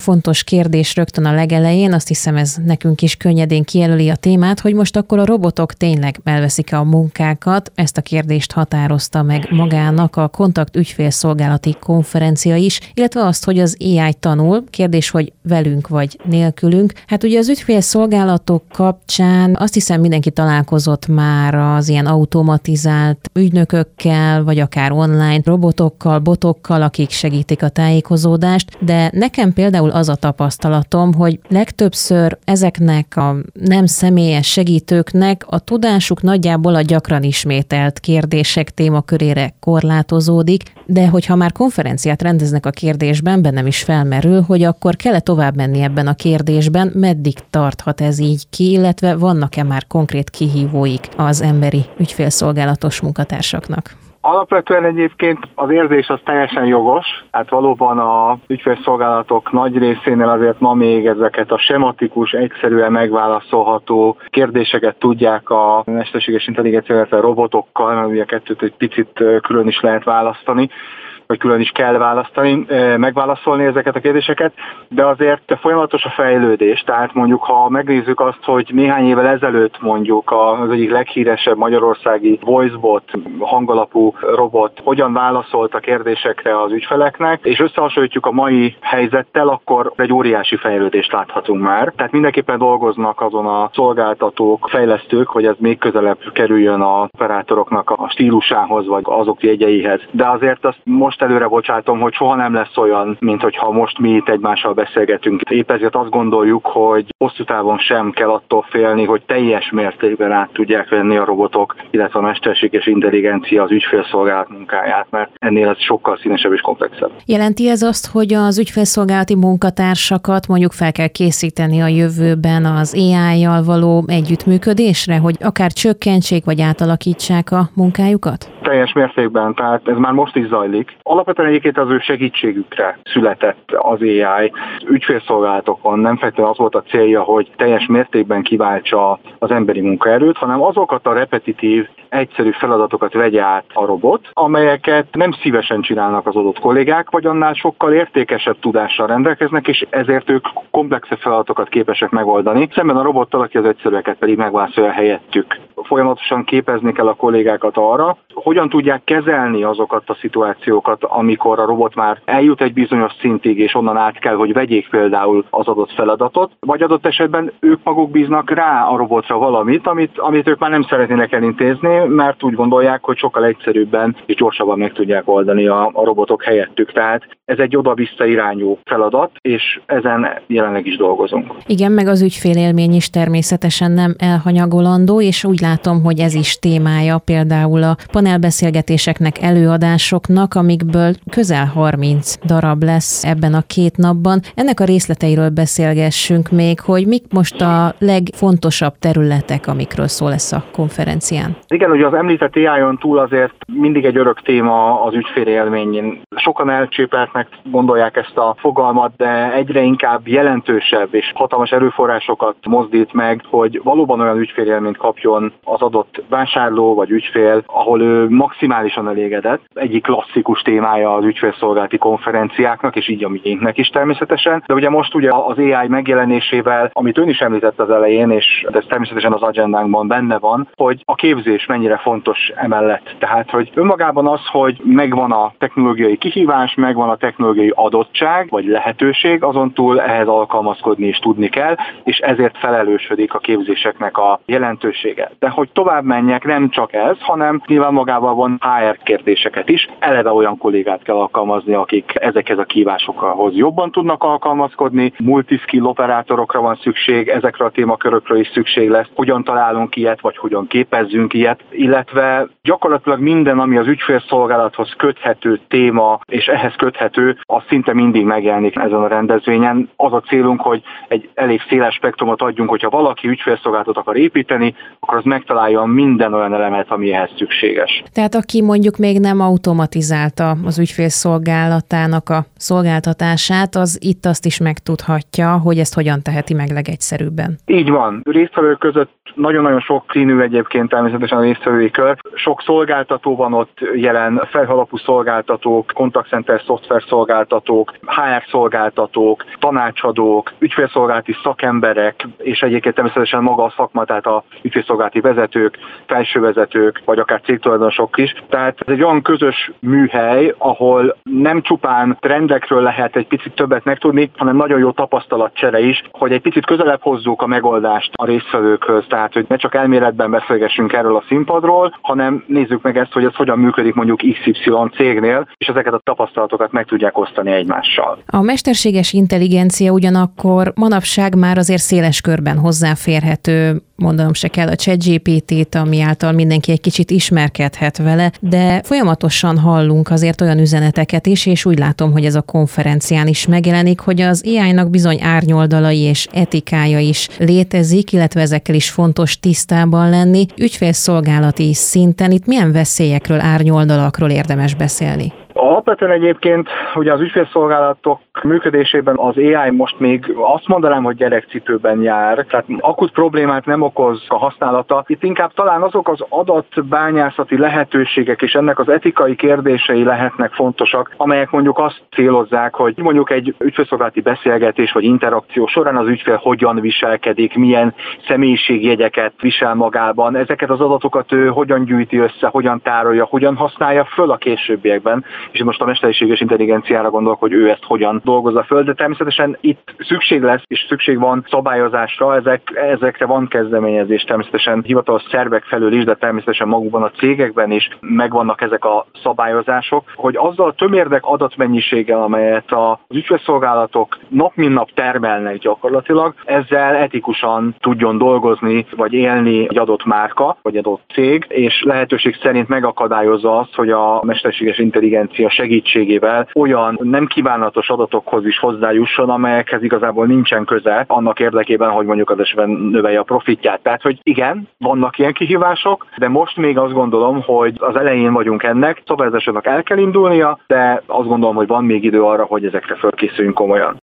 fontos kérdés rögtön a legelején, azt hiszem ez nekünk is könnyedén kijelöli a témát, hogy most akkor a robotok tényleg elveszik a munkákat. Ezt a kérdést határozta meg magának a Kontakt ügyfélszolgálati konferencia is, illetve azt, hogy az AI tanul. Kérdés, hogy velünk vagy nélkülünk. Hát ugye az ügyfélszolgálatok kapcsán azt hiszem mindenki találkozott már az ilyen automatizált ügynökökkel, vagy akár online robotokkal, botokkal, akik segítik a tájékozódást, de nekem például az a tapasztalatom, hogy legtöbbször ezeknek a nem személyes segítőknek a tudásuk nagyjából a gyakran ismételt kérdések témakörére korlátozódik, de hogyha már konferenciát rendeznek a kérdésben, bennem is felmerül, hogy akkor kell-e tovább menni ebben a kérdésben, meddig tarthat ez így ki, illetve vannak-e már konkrét kihívóik az emberi ügyfélszolgálatos munkatársaknak? Alapvetően egyébként az érzés az teljesen jogos, hát valóban a ügyfélszolgálatok nagy részénél azért ma még ezeket a sematikus, egyszerűen megválaszolható kérdéseket tudják a mesterséges intelligencia, illetve robotokkal, mert ugye a kettőt egy picit külön is lehet választani, vagy külön is kell választani, megválaszolni ezeket a kérdéseket, de azért folyamatos a fejlődés, tehát mondjuk ha megnézzük azt, hogy néhány évvel ezelőtt mondjuk az egyik leghíresebb magyarországi voicebot, hangalapú robot hogyan válaszolt a kérdésekre az ügyfeleknek, és összehasonlítjuk a mai helyzettel, akkor egy óriási fejlődést láthatunk már. Tehát mindenképpen dolgoznak azon a szolgáltatók, fejlesztők, hogy ez még közelebb kerüljön az operátoroknak a stílusához, vagy azok jegyeihez. De azért azt most előre bocsátom, hogy soha nem lesz olyan, mint hogyha most mi itt egymással beszélgetünk. Épp ezért azt gondoljuk, hogy hosszú távon sem kell attól félni, hogy teljes mértékben át tudják venni a robotok, illetve a mesterséges intelligencia az ügyfélszolgálat munkáját, mert ennél ez sokkal színesebb és komplexebb. Jelenti ez azt, hogy az ügyfélszolgálati munkatársakat mondjuk fel kell készíteni a jövőben az AI-jal való együttműködésre, hogy akár csökkentsék vagy átalakítsák a munkájukat? Teljes mértékben, tehát ez már most is zajlik. Alapvetően egyébként az ő segítségükre született az AI. Ügyfélszolgálatokon nem feltétlenül az volt a célja, hogy teljes mértékben kiváltsa az emberi munkaerőt, hanem azokat a repetitív, egyszerű feladatokat vegye át a robot, amelyeket nem szívesen csinálnak az adott kollégák, vagy annál sokkal értékesebb tudással rendelkeznek, és ezért ők komplexebb feladatokat képesek megoldani, szemben a robottal, aki az egyszerűeket pedig megválaszolja helyettük. Folyamatosan képezni kell a kollégákat arra, hogyan tudják kezelni azokat a szituációkat, amikor a robot már eljut egy bizonyos szintig, és onnan át kell, hogy vegyék például az adott feladatot, vagy adott esetben ők maguk bíznak rá a robotra valamit, amit ők már nem szeretnének elintézni, mert úgy gondolják, hogy sokkal egyszerűbben és gyorsabban meg tudják oldani a robotok helyettük. Tehát ez egy oda-vissza irányú feladat, és ezen jelenleg is dolgozunk. Igen, meg az ügyfélélmény is természetesen nem elhanyagolandó, és úgy látom, hogy ez is témája például a panelbeszélgetéseknek, előadásoknak, amikből közel 30 darab lesz ebben a 2 napban. Ennek a részleteiről beszélgessünk még, hogy mik most a legfontosabb területek, amikről szó lesz a konferencián. Igen, ugye az említett AI-on túl azért mindig egy örök téma az ügyfélélményén. Sokan elcsépeltnek gondolják ezt a fogalmat, de egyre inkább jelentősebb és hatalmas erőforrásokat mozdít meg, hogy valóban olyan ügyfélélményt kapjon az adott vásárló vagy ügyfél, ahol ő maximálisan elégedett. Egyik klasszikus témája az ügyfélszolgálati konferenciáknak, és így a miénknek is természetesen. De ugye most ugye az AI megjelenésével, amit ön is említett az elején, és ez természetesen az agendánkban benne van, hogy a képzés mennyire fontos emellett. Tehát, hogy önmagában az, hogy megvan a technológiai kihívás, megvan a technológiai adottság, vagy lehetőség, azon túl ehhez alkalmazkodni is tudni kell, és ezért felelősödik a képzéseknek a jelentősége. De hogy tovább menjek, nem csak ez, hanem nyilván magával van HR kérdéseket is. Eleve olyan kollégát kell alkalmazni, akik ezekhez a kihívásokhoz jobban tudnak alkalmazkodni. Multiskill operátorokra van szükség, ezekre a témakörökről is szükség lesz. Hogyan találunk ilyet, vagy hogyan képezzünk ilyet, illetve gyakorlatilag minden, ami az ügyfélszolgálathoz köthető téma, és ehhez köthető, az szinte mindig megjelenik ezen a rendezvényen. Az a célunk, hogy egy elég széles spektrumot adjunk, hogyha valaki ügyfélszolgálatot akar építeni, akkor az meg megtaláljon minden olyan elemet, ami ehhez szükséges. Tehát aki mondjuk még nem automatizálta az ügyfélszolgálatának a szolgáltatását, az itt azt is megtudhatja, hogy ezt hogyan teheti meg legegyszerűbben. Így van. Résztvevők között nagyon-nagyon sok színű egyébként természetesen a résztvevői kör. Sok szolgáltató van ott jelen, felhalapú szolgáltatók, kontaktcenter szoftver szolgáltatók, HR szolgáltatók, tanácsadók, ügyfélszolgálati szakemberek, és egyébként természetesen maga a szakma, tehát a ügyfélszolgálati vezetők, felsővezetők, vagy akár cégtulajdonosok is. Tehát ez egy olyan közös műhely, ahol nem csupán trendekről lehet egy picit többet megtudni, hanem nagyon jó tapasztalatcsere is, hogy egy picit közelebb hozzuk a megoldást a résztvevőkhöz. Tehát, hogy ne csak elméletben beszélgessünk erről a színpadról, hanem nézzük meg ezt, hogy ez hogyan működik mondjuk XY cégnél, és ezeket a tapasztalatokat meg tudják osztani egymással. A mesterséges intelligencia ugyanakkor manapság már azért széles körben hozzáférhető, mondanom se kell a ChatGPT-t, ami által mindenki egy kicsit ismerkedhet vele, de folyamatosan hallunk azért olyan üzeneteket is, és úgy látom, hogy ez a konferencián is megjelenik, hogy az AI-nak bizony árnyoldalai és etikája is létezik, illetve ezekkel is fontos tisztában lenni. Ügyfélszolgálati szinten itt milyen veszélyekről, árnyoldalakról érdemes beszélni? Alapvetően egyébként ugye az ügyfélszolgálatok működésében az AI most még azt mondanám, hogy gyerekcipőben jár, tehát akut problémát nem okoz a használata. Itt inkább talán azok az adatbányászati lehetőségek és ennek az etikai kérdései lehetnek fontosak, amelyek mondjuk azt célozzák, hogy mondjuk egy ügyfélszolgálati beszélgetés vagy interakció során az ügyfél hogyan viselkedik, milyen személyiségjegyeket visel magában, ezeket az adatokat ő hogyan gyűjti össze, hogyan tárolja, hogyan használja föl a későbbiekben. És most a mesterséges intelligenciára gondolok, hogy ő ezt hogyan dolgozza föl, de természetesen itt szükség lesz, és szükség van szabályozásra, ezekre van kezdeményezés természetesen hivatalos szervek felől is, de természetesen magukban a cégekben is megvannak ezek a szabályozások, hogy azzal a tömérdek adatmennyiséggel, amelyet az ügyfélszolgálatok nap mint nap termelnek gyakorlatilag, ezzel etikusan tudjon dolgozni, vagy élni egy adott márka, vagy adott cég, és lehetőség szerint megakadályozza azt, hogy a mesterséges intelligencia segítségével olyan nem kívánatos adatokhoz is hozzájusson, amelyekhez igazából nincsen köze annak érdekében, hogy mondjuk az esetben növelje a profitját. Tehát, hogy igen, vannak ilyen kihívások, de most még azt gondolom, hogy az elején vagyunk ennek, szabályozásnak el kell indulnia, de azt gondolom, hogy van még idő arra, hogy ezekre fölkészüljünk komolyan.